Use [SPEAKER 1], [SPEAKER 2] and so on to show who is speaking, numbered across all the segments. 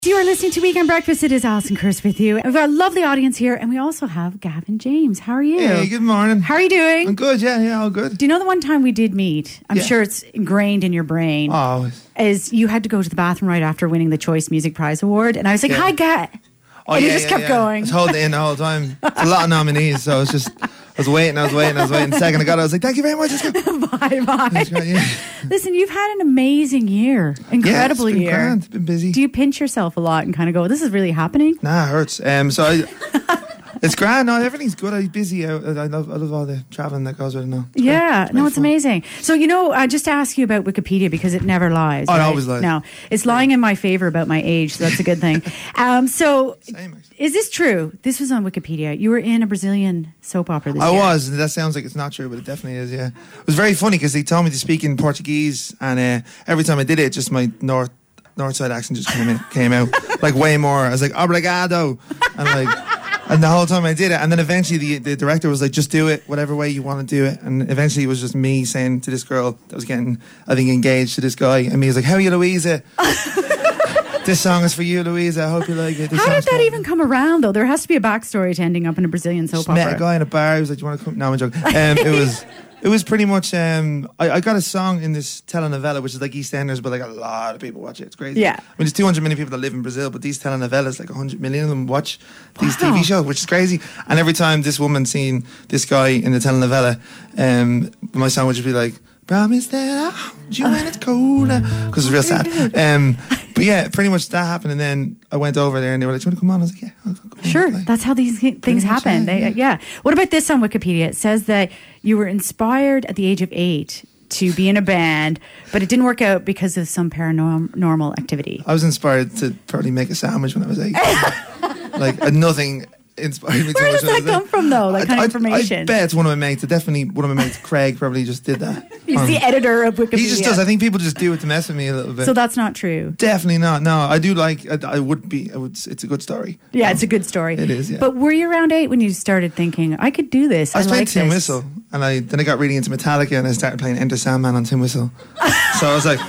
[SPEAKER 1] You are listening to Weekend Breakfast. It is Alison Curse with you. We've got a lovely audience here, and we also have Gavin James. How are you?
[SPEAKER 2] Hey, good morning.
[SPEAKER 1] How are you doing?
[SPEAKER 2] I'm good, yeah, all good.
[SPEAKER 1] Do you know the one time we did meet? I'm sure it's ingrained in your brain.
[SPEAKER 2] Always.
[SPEAKER 1] Is you had to go to the bathroom right after winning the Choice Music Prize Award, and I was like, "Hi, Gat." And you just kept going.
[SPEAKER 2] I was holding it in the whole time. It's a lot of nominees, so it's just... I was waiting. The second I got it, I was like, thank you very much. Let's go.
[SPEAKER 1] Bye.
[SPEAKER 2] Yeah.
[SPEAKER 1] Listen, you've had an amazing year. Incredible
[SPEAKER 2] it's been
[SPEAKER 1] year.
[SPEAKER 2] Grand. It's been busy.
[SPEAKER 1] Do you pinch yourself a lot and kind of go, this is really happening?
[SPEAKER 2] Nah, it hurts. It's grand. No, everything's good. I'm busy. I love all the traveling that goes with it now.
[SPEAKER 1] It's amazing. So, just to ask you about Wikipedia, because it never lies.
[SPEAKER 2] Oh,
[SPEAKER 1] right?
[SPEAKER 2] it always lies.
[SPEAKER 1] No, it's lying in my favor about my age, so that's a good thing.
[SPEAKER 2] Same,
[SPEAKER 1] is this true? This was on Wikipedia. You were in a Brazilian soap opera this year.
[SPEAKER 2] I was. That sounds like it's not true, but it definitely is, yeah. It was very funny because they told me to speak in Portuguese, and every time I did it, just my north side accent just came out like way more. I was like, obrigado. And the whole time I did it, and then eventually the director was like, just do it whatever way you want to do it. And eventually it was just me saying to this girl that was getting, I think, engaged to this guy, and me was like, how are you, Louisa? This song is for you, Louisa. I hope you like it.
[SPEAKER 1] How did that even come around, though? There has to be a backstory to ending up in a Brazilian soap opera.
[SPEAKER 2] Met a guy in a bar. He was like, do you want to come? No, I'm joking. It was pretty much, I got a song in this telenovela, which is like EastEnders, but like a lot of people watch it. It's crazy.
[SPEAKER 1] Yeah.
[SPEAKER 2] I mean, there's 200 million people that live in Brazil, but these telenovelas, like 100 million of them watch these TV shows, which is crazy. And every time this woman seen this guy in the telenovela, my song would just be like, promise that I'll hold you when it's colder, because it's real sad. But yeah, pretty much that happened, and then I went over there and they were like, do you want to come on? I was like, yeah, I'll come
[SPEAKER 1] Sure,
[SPEAKER 2] on.
[SPEAKER 1] that's how these things happen. What about this on Wikipedia? It says that you were inspired at the age of 8 to be in a band, but it didn't work out because of some paranormal activity.
[SPEAKER 2] I was inspired to probably make a sandwich when I was 8. Like, nothing inspired me.
[SPEAKER 1] Where does that come from, though? That kind of information.
[SPEAKER 2] I bet it's one of my mates. Definitely one of my mates, Craig, probably just did that.
[SPEAKER 1] He's the editor of Wikipedia.
[SPEAKER 2] He just does. I think people just do it to mess with me a little bit.
[SPEAKER 1] So that's not true.
[SPEAKER 2] Definitely not. No, I do like. I would be. It's a good story.
[SPEAKER 1] Yeah, it's a good story.
[SPEAKER 2] It is. Yeah.
[SPEAKER 1] But were you around 8 when you started thinking, I could do this?
[SPEAKER 2] I was playing Tin Whistle, and then I got really into Metallica, and I started playing Enter Sandman on Tin Whistle. So I was like.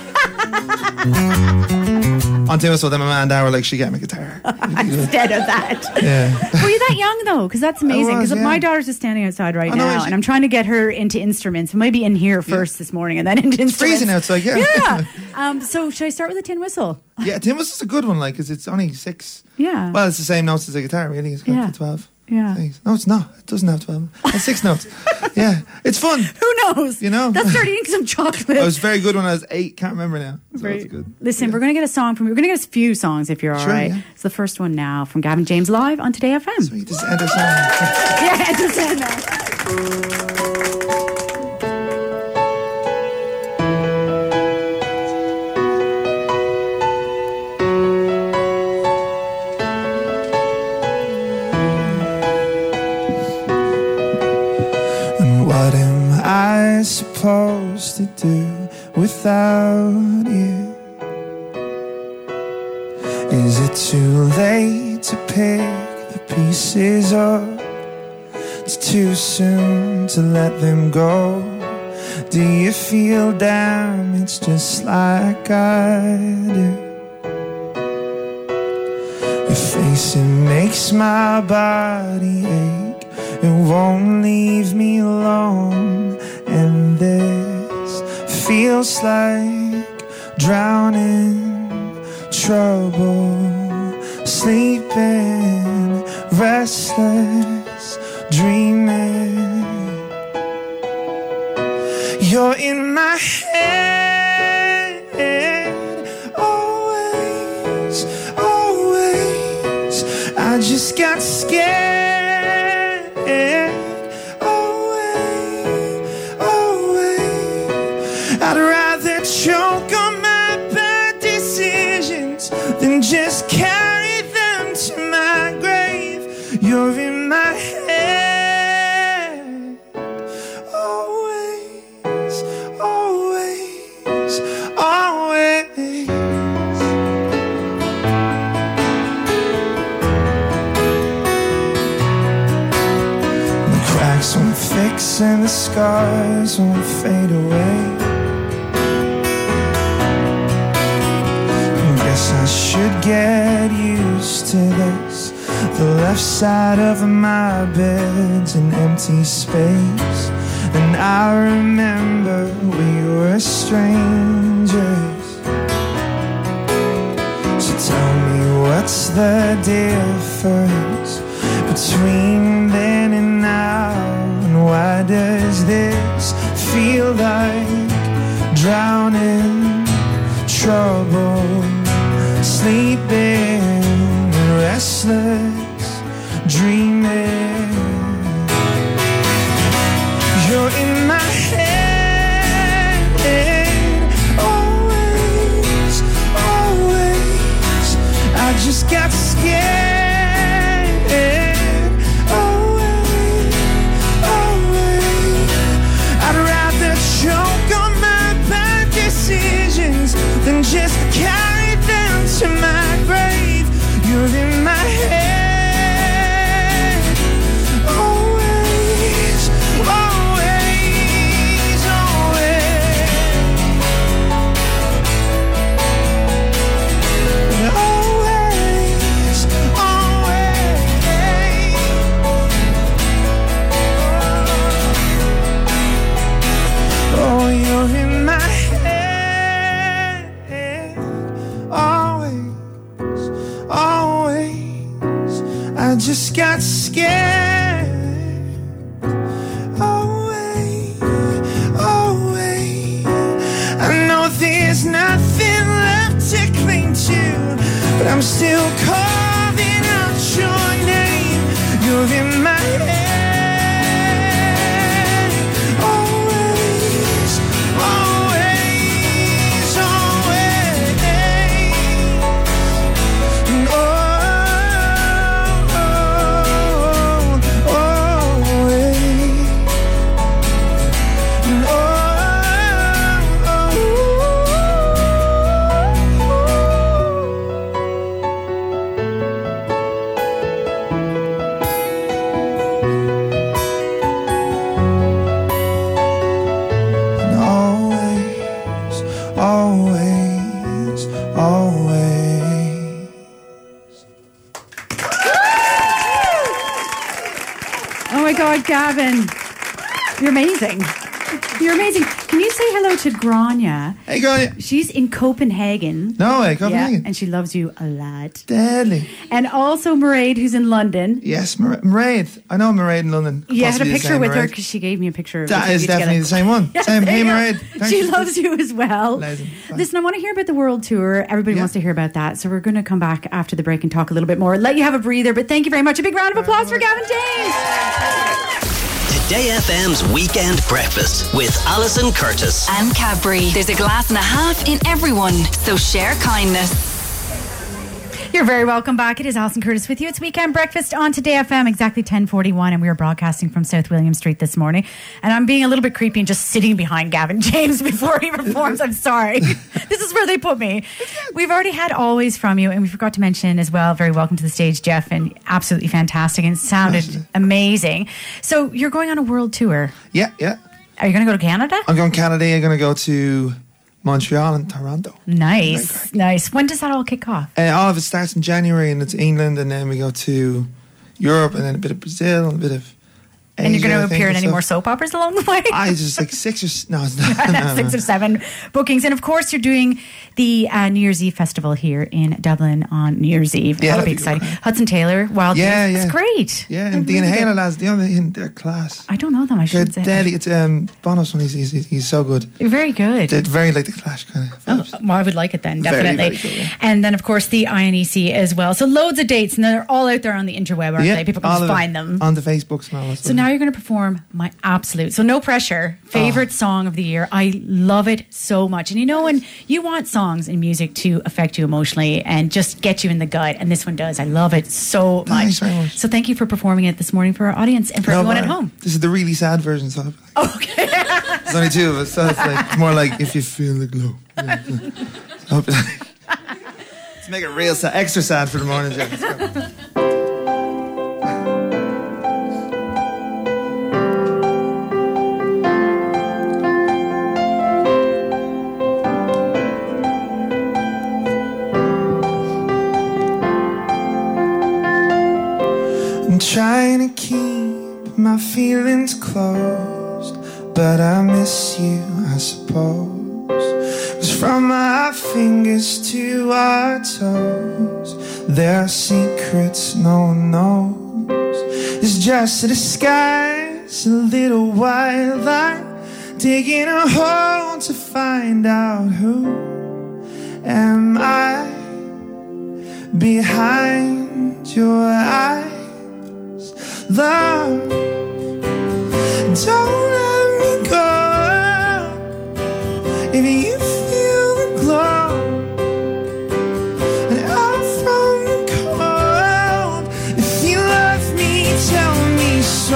[SPEAKER 2] On Tin Whistle, then my man and dad were like, she get me a guitar.
[SPEAKER 1] Instead of that.
[SPEAKER 2] Yeah.
[SPEAKER 1] Were you that young, though? Because that's amazing. Because my daughter's just standing outside right now, and I'm trying to get her into instruments. Maybe in here first this morning, and then into instruments.
[SPEAKER 2] It's freezing outside,
[SPEAKER 1] yeah. So should I start with the Tin Whistle?
[SPEAKER 2] Yeah, Tin Whistle's a good one, like, because it's only 6.
[SPEAKER 1] Yeah.
[SPEAKER 2] Well, it's the same notes as a guitar, really. It's got 12.
[SPEAKER 1] Yeah.
[SPEAKER 2] No, it's not. It doesn't have 12. It's 6 notes. Yeah. It's fun.
[SPEAKER 1] Who knows?
[SPEAKER 2] You know?
[SPEAKER 1] That's starting eating some chocolate.
[SPEAKER 2] I was very good when I was 8. Can't remember now. So it's good.
[SPEAKER 1] Listen, we're going to get a song from you. We're going to get a few songs if you're all right. Yeah. It's the first one now from Gavin James live on Today FM.
[SPEAKER 2] Sweet. This is Enter Sandman.
[SPEAKER 1] Yeah, Enter Sandman.
[SPEAKER 2] What am I supposed to do without you? Is it too late to pick the pieces up? It's too soon to let them go. Do you feel damaged just like I do? Your face, it makes my body ache. It won't leave me alone, and this feels like drowning, trouble, sleeping, restless, dreaming. You're in my head, always, always. I just got scared. I'd rather choke on my bad decisions than just carry them to my grave. You're in my head, always, always, always. The cracks won't fix and the scars won't fade away. I should get get used to this. The left side of my bed's an empty space, and I remember we were strangers. So tell me, what's the difference between then and now? And why does this feel like drowning, trouble, sleeping, restless, dreaming? You're in my head, always, always. I just got scared, always, always. I'd rather choke on my bad decisions than just carry them to my grave. You're in my head. I just got scared. Away, away. I know there's nothing left to cling to, but I'm still carving out your name. You're in my head. Always, always, always. And always, always.
[SPEAKER 1] Oh my God, Gavin. You're amazing. You're amazing. Can you say hello to Grania?
[SPEAKER 2] Hey, Grania.
[SPEAKER 1] She's in Copenhagen.
[SPEAKER 2] No way, Copenhagen.
[SPEAKER 1] Yeah, and she loves you a lot.
[SPEAKER 2] Deadly.
[SPEAKER 1] And also Mairead, who's in London.
[SPEAKER 2] Yes, Mairead. I know Mairead in London.
[SPEAKER 1] Yeah, I had a
[SPEAKER 2] Possibly the
[SPEAKER 1] picture
[SPEAKER 2] same
[SPEAKER 1] with her
[SPEAKER 2] Mairead.
[SPEAKER 1] because she gave me a picture of
[SPEAKER 2] That
[SPEAKER 1] you
[SPEAKER 2] is
[SPEAKER 1] two
[SPEAKER 2] definitely
[SPEAKER 1] together.
[SPEAKER 2] the same one.
[SPEAKER 1] Yes,
[SPEAKER 2] Same.
[SPEAKER 1] there
[SPEAKER 2] Hey,
[SPEAKER 1] you go.
[SPEAKER 2] Mairead. Thanks.
[SPEAKER 1] She loves you as well.
[SPEAKER 2] Amazing. Bye.
[SPEAKER 1] Listen, I want to hear about the world tour. Everybody wants to hear about that. So we're going to come back after the break and talk a little bit more. Let you have a breather. But thank you very much. A big round of applause for Gavin James.
[SPEAKER 3] Today FM's Weekend Breakfast with Alison Curtis.
[SPEAKER 4] And Cadbury. There's a glass and a half in everyone, so share kindness.
[SPEAKER 1] You're very welcome back. It is Alison Curtis with you. It's Weekend Breakfast on Today FM, exactly 10:41, and we are broadcasting from South William Street this morning. And I'm being a little bit creepy and just sitting behind Gavin James before he performs. I'm sorry. This is where they put me. We've already had Always from you, and we forgot to mention as well, very welcome to the stage, Jeff, and absolutely fantastic, and it sounded amazing. So you're going on a world tour.
[SPEAKER 2] Yeah, yeah.
[SPEAKER 1] Are you going to go to Canada?
[SPEAKER 2] I'm going to Canada. I'm going to go to Montreal and Toronto.
[SPEAKER 1] Nice, nice. When does that all kick off?
[SPEAKER 2] All of it starts in January, and it's England, and then we go to Europe, and then a bit of Brazil, and a bit of Asia,
[SPEAKER 1] And you're going
[SPEAKER 2] I
[SPEAKER 1] to
[SPEAKER 2] think,
[SPEAKER 1] appear in
[SPEAKER 2] and
[SPEAKER 1] any
[SPEAKER 2] stuff.
[SPEAKER 1] more soap operas along the way?
[SPEAKER 2] I just like 6 or no, it's not. No.
[SPEAKER 1] 6 or 7 bookings. And of course, you're doing the New Year's Eve festival here in Dublin on New Year's Eve.
[SPEAKER 2] Yeah,
[SPEAKER 1] That'll be
[SPEAKER 2] that'd be
[SPEAKER 1] exciting. Hudson Taylor, Wild
[SPEAKER 2] Yeah,
[SPEAKER 1] Youth.
[SPEAKER 2] yeah.
[SPEAKER 1] It's great.
[SPEAKER 2] Yeah,
[SPEAKER 1] They're
[SPEAKER 2] and Dean
[SPEAKER 1] really
[SPEAKER 2] Hale
[SPEAKER 1] good.
[SPEAKER 2] lads, they're class.
[SPEAKER 1] I don't know them. I
[SPEAKER 2] They're
[SPEAKER 1] should say.
[SPEAKER 2] deadly. It's Bono's one. He's so good.
[SPEAKER 1] You're very good.
[SPEAKER 2] They're very like the Clash kind of
[SPEAKER 1] Oh,
[SPEAKER 2] vibes.
[SPEAKER 1] well, I would like it then,
[SPEAKER 2] Very,
[SPEAKER 1] definitely.
[SPEAKER 2] very good, yeah.
[SPEAKER 1] And then, of course, the INEC as well. So loads of dates, and they're all out there on the interweb, aren't they? People can
[SPEAKER 2] all
[SPEAKER 1] just
[SPEAKER 2] of it.
[SPEAKER 1] find them.
[SPEAKER 2] on the Facebooks and all that
[SPEAKER 1] So
[SPEAKER 2] stuff.
[SPEAKER 1] now you're going to perform my absolute, so no pressure, favorite song of the year. I love it so much. And you know, when you want songs and music to affect you emotionally and just get you in the gut, and this one does. I love it so much.
[SPEAKER 2] Thanks very much.
[SPEAKER 1] So thank you for performing it this morning for our audience and for everyone at
[SPEAKER 2] but
[SPEAKER 1] home.
[SPEAKER 2] This is the really sad version, so
[SPEAKER 1] Okay.
[SPEAKER 2] there's only 2 of us, so it's like more like if you feel the glow. Yeah. So, let's make it real sad, extra sad for the morning, Jeff. Let's go. trying to keep my feelings closed, but I miss you, I suppose. 'Cause from our fingers to our toes, there are secrets no one knows. It's just a disguise, a little while I'm digging a hole to find out who am I behind your eyes. Love, don't let me go. If you feel the glow and I'm from the cold, if you love me, tell me so.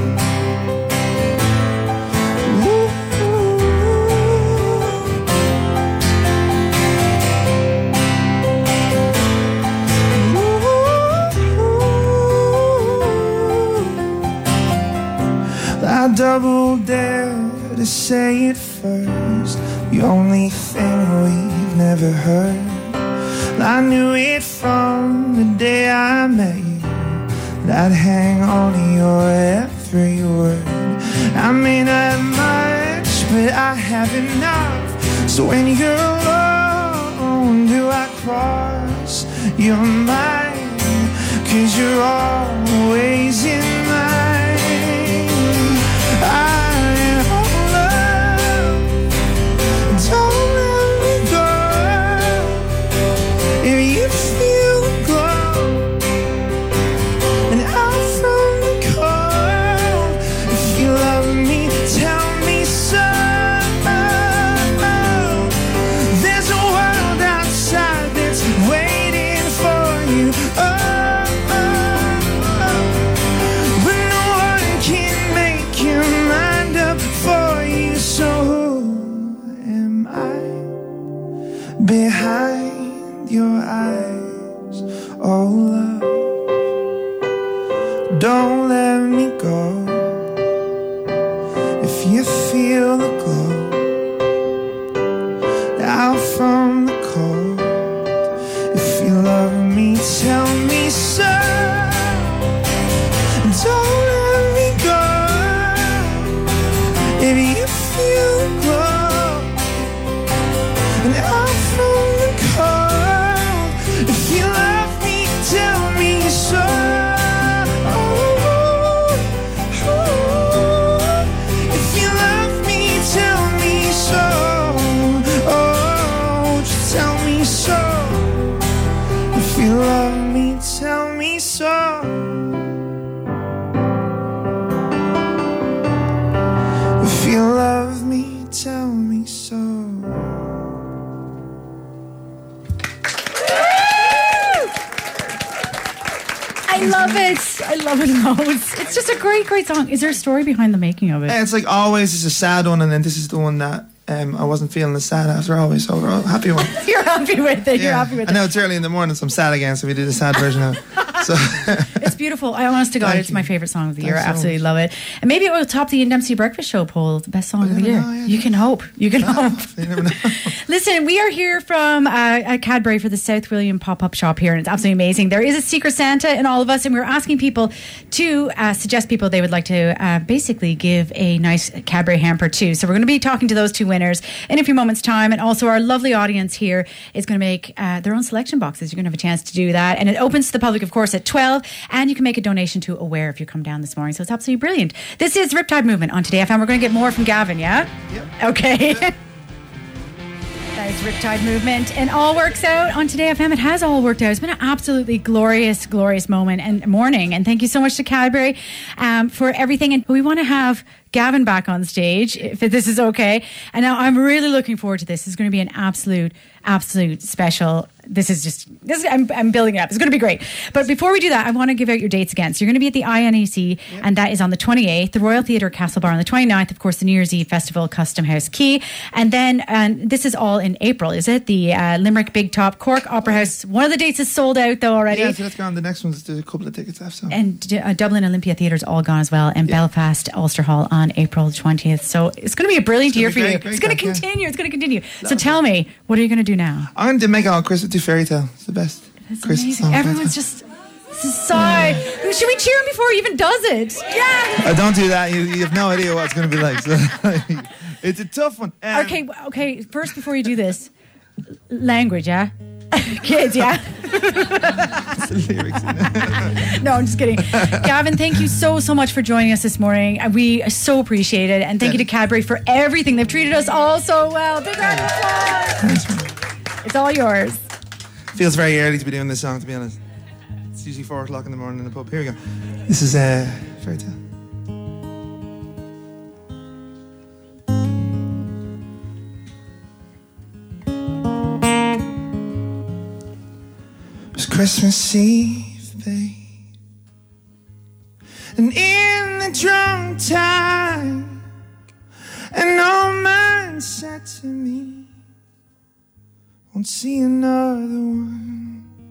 [SPEAKER 2] I double dare to say it first, the only thing we've never heard. I knew it from the day I met you, that I'd hang on to your every word. I may not have much, but I have enough. So when you're alone, do I cross your mind? 'Cause you're always in mine. Behind your eyes, oh love, don't let me go. If you feel the glow out from the cold, if you love me, tell me so. Don't let me go. If you feel the glow and I'm from the cold, if you love me, tell me so. If you love me, tell me so. Oh, just tell me so. If you love me, tell me so. If you love me, tell me so.
[SPEAKER 1] I love it. I love it loads. It's just a great, great song. Is there a story behind the making of it?
[SPEAKER 2] Yeah, it's like always, it's a sad one, and then this is the one that I wasn't feeling as sad after always, so we're all happy one.
[SPEAKER 1] You're happy with it. You're happy with it.
[SPEAKER 2] I know it's early in the morning, so I'm sad again, so we did a sad version of it. So
[SPEAKER 1] it's beautiful. I honest to God, it's my favourite song of the year. I absolutely love it. And maybe it will top the Dempsey Breakfast Show poll, the best song of the year. You can hope. You can hope.
[SPEAKER 2] You never know.
[SPEAKER 1] Listen, we are here from Cadbury for the South William pop-up shop here, and it's absolutely amazing. There is a Secret Santa in all of us, and we're asking people to suggest people they would like to basically give a nice Cadbury hamper to. So we're going to be talking to those two winners in a few moments' time, and also our lovely audience here is going to make their own selection boxes. You're going to have a chance to do that, and it opens to the public, of course, at 12, and you can make a donation to Aware if you come down this morning. So it's absolutely brilliant. This is Riptide Movement on Today FM. We're going to get more from Gavin, yeah?
[SPEAKER 2] Yep.
[SPEAKER 1] Okay. Yep. That is Riptide Movement, and all works out on Today FM. It has all worked out. It's been an absolutely glorious, glorious moment and morning. And thank you so much to Cadbury for everything. And we want to have Gavin back on stage, if this is okay. And now I'm really looking forward to this. It's going to be an absolute special. I'm building it up. It's going to be great. But before we do that, I want to give out your dates again. So you're going to be at the INEC, and that is on the 28th, the Royal Theatre Castlebar on the 29th, of course, the New Year's Eve Festival, Custom House Quay. And then this is all in April, is it? The Limerick Big Top, Cork Opera House. One of the dates is sold out, though, already.
[SPEAKER 2] Yeah, so that's gone. The next one's, there's a couple of tickets left. So.
[SPEAKER 1] And Dublin Olympia Theatre's all gone as well, and Belfast Ulster Hall on April 20th. So it's going to be a brilliant year for you. It's going to continue. It's going to continue. So tell me, what are you going to do now?
[SPEAKER 2] I'm going to make it on Christmas to Fairy Tale. It's the best Christmas song.
[SPEAKER 1] Everyone's just... Sigh. Should we cheer him before he even does it? Yeah.
[SPEAKER 2] Don't do that. You have no idea what it's going to be like. So, it's a tough one.
[SPEAKER 1] Okay. First, before you do this, language, yeah? Kids, yeah?
[SPEAKER 2] The lyrics in it.
[SPEAKER 1] No, I'm just kidding. Gavin, thank you so much for joining us this morning. We so appreciate it. And thank you to Cadbury for everything. They've treated us all so well. Big round of applause. It's all yours.
[SPEAKER 2] Feels very early to be doing this song, to be honest. It's usually 4 o'clock in the morning in the pub. Here we go. This is Fairy Tale. It was Christmas Eve, babe, and in the drunk tank, an old man said to me, won't see another one.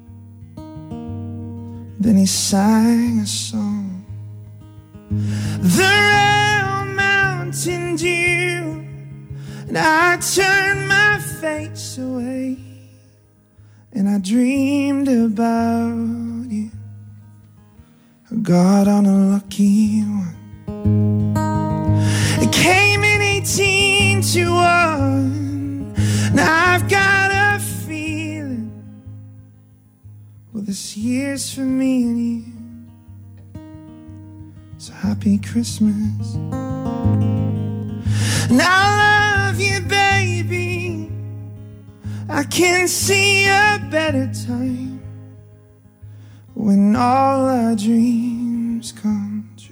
[SPEAKER 2] Then he sang a song, the real Mountain Dew, and I turned my face away, and I dreamed about you. I got on a lucky one. It came in 18 to 1. Now I've got a feeling, well, this year's for me and you. So happy Christmas. And I love you, baby. I can see a better time when all our dreams come true.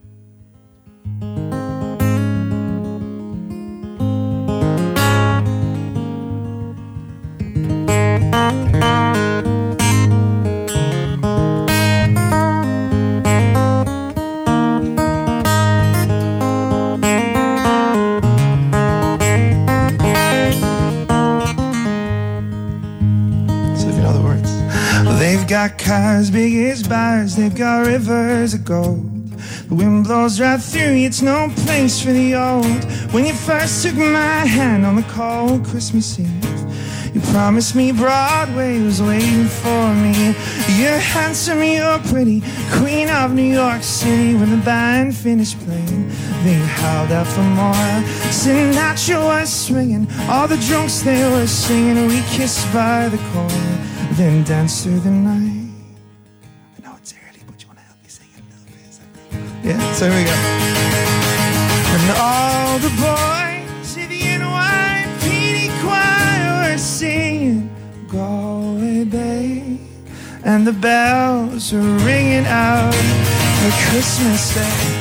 [SPEAKER 2] They've got cars big as bars, they've got rivers of gold. The wind blows right through you, it's no place for the old. When you first took my hand on the cold Christmas Eve, you promised me Broadway was waiting for me. You're handsome, you're pretty, queen of New York City. When the band finished playing, they howled out for more. Sinatra was swinging, all the drunks they were singing. We kissed by the cold, then dance through the night. I know it's early, but you want to help me sing it a little bit? Yeah, so here we go. And all the boys in the NYPD choir were singing Galway Bay, and the bells were ringing out for Christmas Day.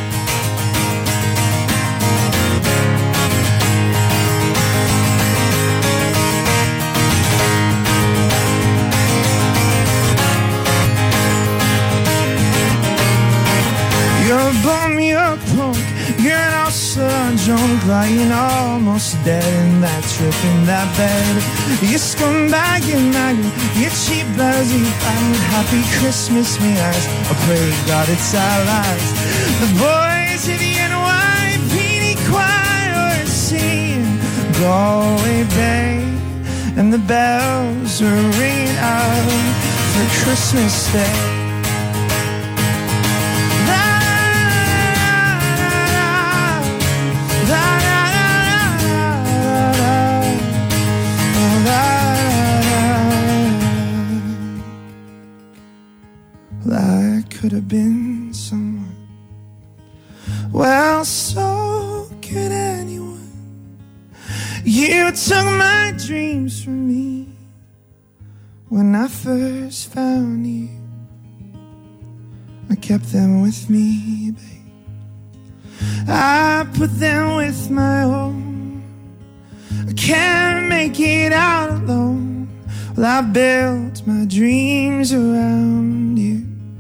[SPEAKER 2] You're a bum, you're a punk, you're an all-star drunk, lying almost dead in that trip in that bed. You scumbag, you maggot, you cheap, lousy band. Happy Christmas, me eyes, I pray God it's our last. The boys of the NYPD choir are singing Galway Bay, and the bells are ringing out for Christmas Day. I could have been someone, well, so could anyone. You took my dreams from me when I first found you. I kept them with me, babe. I put them with my own. I can't make it out alone. Well, I built my dreams around you.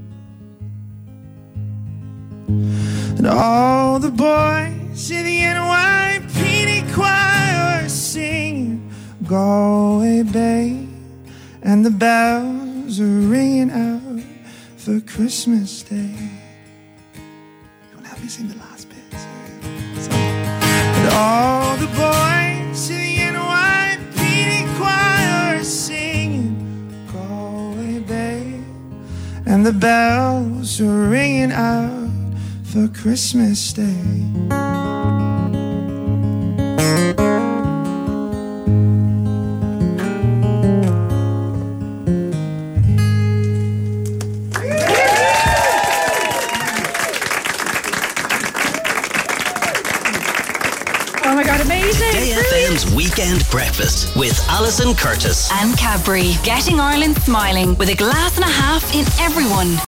[SPEAKER 2] And all the boys in the NYPD choir were singing Galway Bay, and the bells are ringing out for Christmas Day. You want to help me sing the last bit? So, and all the boys in the NYPD choir are singing Galway Bay, and the bells are ringing out for Christmas Day.
[SPEAKER 1] Oh my God, amazing.
[SPEAKER 3] Today FM's Weekend Breakfast with Alison Curtis.
[SPEAKER 4] And Cadbury, getting Ireland smiling with a glass and a half in everyone.